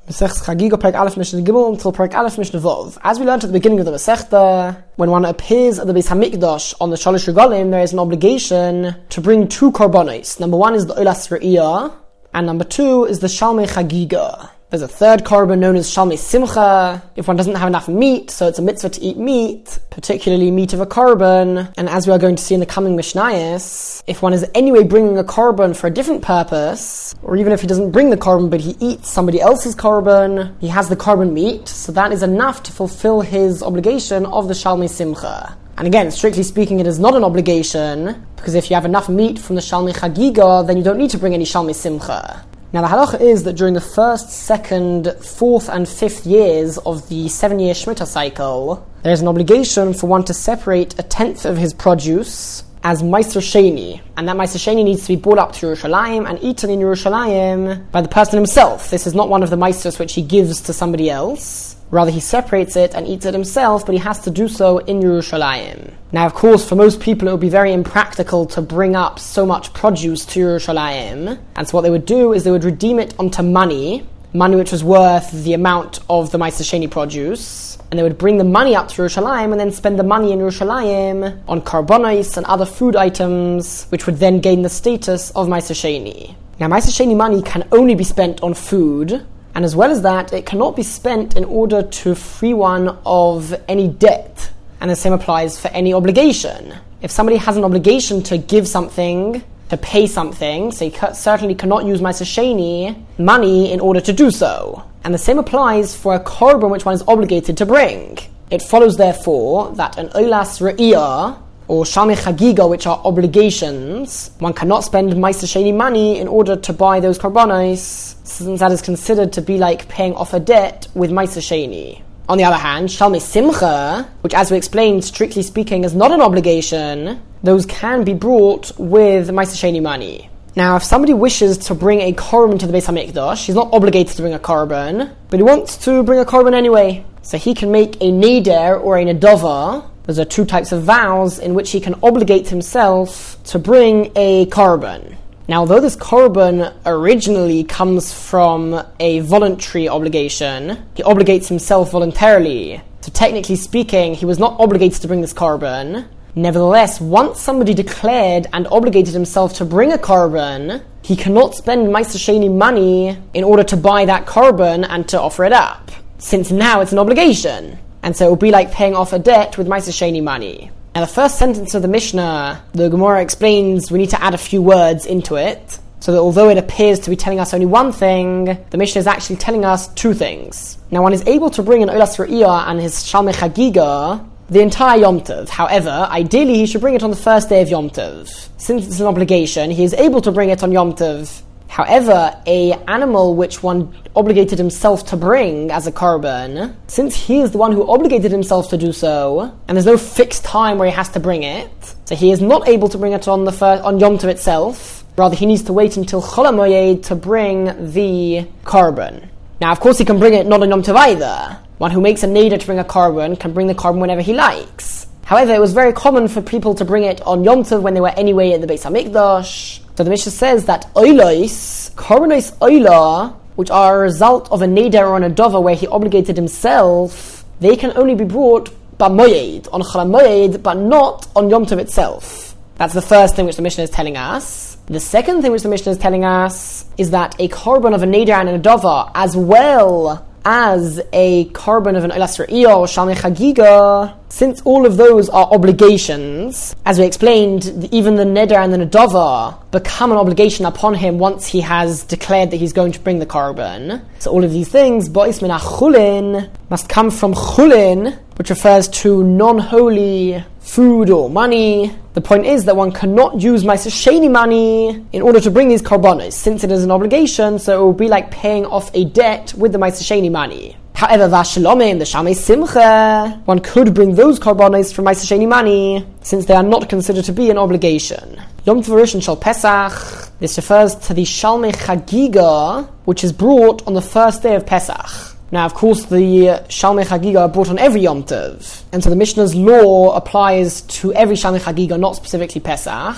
Masechta Chagiga, Perek Aleph Mishnah Gimel until Perek Aleph Mishnah Vov. As we learned at the beginning of the Masechta, when one appears at the Beis Hamikdash on the Shalosh Regalim, there is an obligation to bring two korbanos. Number one is the Olas Re'iyah, and number two is the Shalmei Chagiga. There's a third korban known as Shalmei Simcha, if one doesn't have enough meat, so it's a mitzvah to eat meat, particularly meat of a korban. And as we are going to see in the coming Mishnayos, if one is anyway bringing a korban for a different purpose, or even if he doesn't bring the korban but he eats somebody else's korban, he has the korban meat, so that is enough to fulfill his obligation of the Shalmei Simcha. And again, strictly speaking, it is not an obligation, because if you have enough meat from the Shalmei Chagiga, then you don't need to bring any Shalmei Simcha. Now the halacha is that during the first, second, fourth and fifth years of the 7-year Shemitah cycle, there is an obligation for one to separate 1/10 of his produce as Meiser Sheni. And that Meiser Sheni needs to be brought up to Yerushalayim and eaten in Yerushalayim by the person himself. This is not one of the Meisers which he gives to somebody else. Rather, he separates it and eats it himself, but he has to do so in Yerushalayim. Now, of course, for most people, it would be very impractical to bring up so much produce to Yerushalayim. And so what they would do is they would redeem it onto money which was worth the amount of the Meiser Sheni produce. And they would bring the money up to Yerushalayim and then spend the money in Yerushalayim on korbanos and other food items, which would then gain the status of Meiser Sheni. Now, Meiser Sheni money can only be spent on food, and as well as that, it cannot be spent in order to free one of any debt. And the same applies for any obligation. If somebody has an obligation to give something, to pay something, so he certainly cannot use Meiser Sheni money in order to do so. And the same applies for a korban which one is obligated to bring. It follows, therefore, that an Olas Re'iyah or Shalmei Chagiga, which are obligations, one cannot spend Meiser Sheni money in order to buy those korbanos, since that is considered to be like paying off a debt with Meiser Sheni. On the other hand, Shalmei Simcha, which as we explained, strictly speaking, is not an obligation, those can be brought with Meiser Sheni money. Now, if somebody wishes to bring a korban to the Beis Hamikdash, he's not obligated to bring a korban, but he wants to bring a korban anyway. So he can make a neder or a nedava. Those are two types of vows in which he can obligate himself to bring a korban. Now, although this korban originally comes from a voluntary obligation, he obligates himself voluntarily. So technically speaking, he was not obligated to bring this korban. Nevertheless, once somebody declared and obligated himself to bring a korban, he cannot spend Meiser Sheni money in order to buy that korban and to offer it up, since now it's an obligation. And so it will be like paying off a debt with Meiser Sheni money. Now the first sentence of the Mishnah, the Gemara explains we need to add a few words into it, so that although it appears to be telling us only one thing, the Mishnah is actually telling us two things. Now one is able to bring an Olas Re'iyah and his Shalmei Chagiga the entire Yom Tov. However, ideally he should bring it on the first day of Yom Tov. Since it's an obligation, he is able to bring it on Yom Tov. However, a animal which one obligated himself to bring as a korban, since he is the one who obligated himself to do so, and there's no fixed time where he has to bring it, so he is not able to bring it on Yom Tov itself. Rather, he needs to wait until Chol HaMoed to bring the korban. Now, of course, he can bring it not on Yom Tov either. One who makes a neder to bring a korban can bring the korban whenever he likes. However, it was very common for people to bring it on Yom Tov when they were anyway at the Beis Hamikdash. So the Mishnah says that oilos, korbanos oila, which are a result of a neder or a nedava where he obligated himself, they can only be brought b'moyed, on Chol HaMoed, but not on Yom Tov itself. That's the first thing which the Mishnah is telling us. The second thing which the Mishnah is telling us is that a korban of a neder and a nedava, as well as a korban of an Olas Re'iyah or Shalmei Chagiga, since all of those are obligations, as we explained, even the neder and the nedava become an obligation upon him once he has declared that he's going to bring the korban. So all of these things, bo'is min chulin, must come from chulin, which refers to non-holy food or money. The point is that one cannot use Meiser Sheni money in order to bring these korbanos, since it is an obligation, so it will be like paying off a debt with the Meiser Sheni money. However, Vashalomim, the Shalmei Simcha, one could bring those korbanos from Meiser Sheni money, since they are not considered to be an obligation. Yom Tov Rishon Shel Pesach, this refers to the Shalmei Chagiga, which is brought on the first day of Pesach. Now, of course, the Shalmei Chagiga are brought on every Yom Tov, and so the Mishnah's law applies to every Shalmei Chagiga, not specifically Pesach.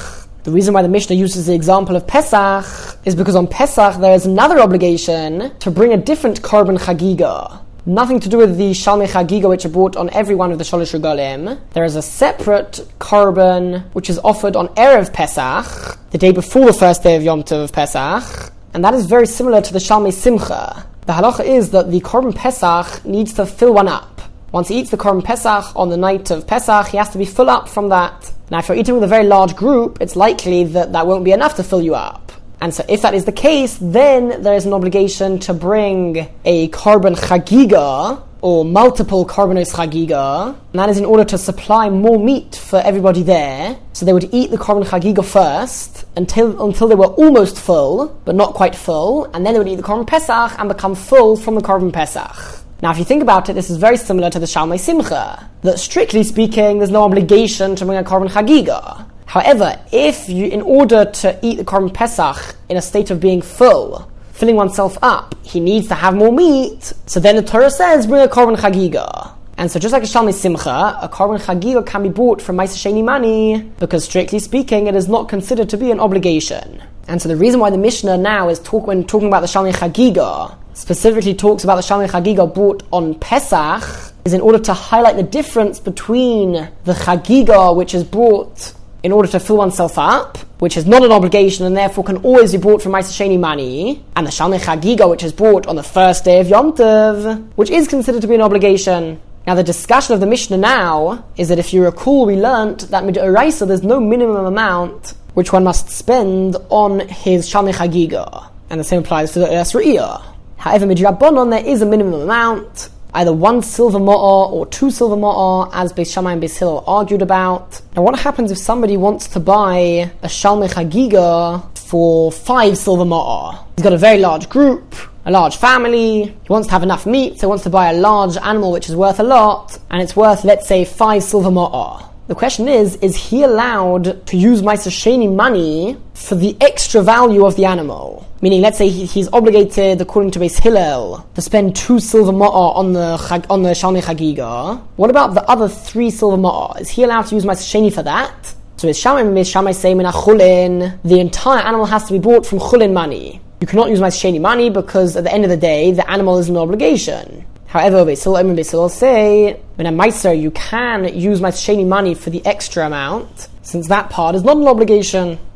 The reason why the Mishnah uses the example of Pesach is because on Pesach there is another obligation to bring a different Korban Chagiga. Nothing to do with the Shalmei Chagiga which are brought on every one of the Shalosh Regalim. There is a separate Korban which is offered on Erev Pesach, the day before the first day of Yom Tov Pesach, and that is very similar to the Shalmei Simcha. The halacha is that the Korban Pesach needs to fill one up. Once he eats the Korban Pesach on the night of Pesach, he has to be full up from that. Now if you're eating with a very large group, it's likely that that won't be enough to fill you up. And so if that is the case, then there is an obligation to bring a Korban Chagiga, or multiple Korbanos Chagiga, and that is in order to supply more meat for everybody there. So they would eat the Korban Chagiga first, until they were almost full, but not quite full, and then they would eat the Korban Pesach and become full from the Korban Pesach. Now if you think about it, this is very similar to the Shalmei Simcha, that strictly speaking, there's no obligation to bring a Korban Chagiga. However, if you, in order to eat the Korban Pesach in a state of being full, filling oneself up, he needs to have more meat, so then the Torah says, bring a Korban Chagiga. And so just like a Shalmei Simcha, a Korban Chagiga can be bought from Ma'aser Sheni money, because strictly speaking, it is not considered to be an obligation. And so the reason why the Mishnah now is when talking about the Shalmei Chagiga, specifically talks about the Shalmei Chagiga bought on Pesach, is in order to highlight the difference between the Chagiga which is brought in order to fill oneself up, which is not an obligation and therefore can always be bought from Ma'aser Sheni money, and the Shalmei Chagiga which is bought on the first day of Yom Tov, which is considered to be an obligation. Now the discussion of the Mishnah now is that if you recall, we learnt that Midoraisa there's no minimum amount which one must spend on his Shalmei Chagiga, and the same applies to the Eres Re'iyah. However, Midrabbanon there is a minimum amount, either 1 silver ma'ah or 2 silver ma'ah, as Beis Shammai and Beis Hillel argued about. Now what happens if somebody wants to buy a Shalmei Chagiga for 5 silver ma'ah? He's got a very large group, a large family, he wants to have enough meat, so he wants to buy a large animal which is worth a lot, and it's worth, let's say, 5 silver ma'ah. The question is he allowed to use Ma'aser Sheni money for the extra value of the animal? Meaning, let's say he's obligated, according to Beis Hillel, to spend 2 silver ma'ah on the Shalmei Chagiga. What about the other 3 silver ma'ah? Is he allowed to use Ma'aser Sheni for that? So Beis Shammai say, Mina Chulin, the entire animal has to be bought from Chulin money. You cannot use Ma'aser Sheni money because at the end of the day, the animal is an obligation. However, Beis Hillel say, when a Meiser, you can use Ma'aser Sheni money for the extra amount, since that part is not an obligation.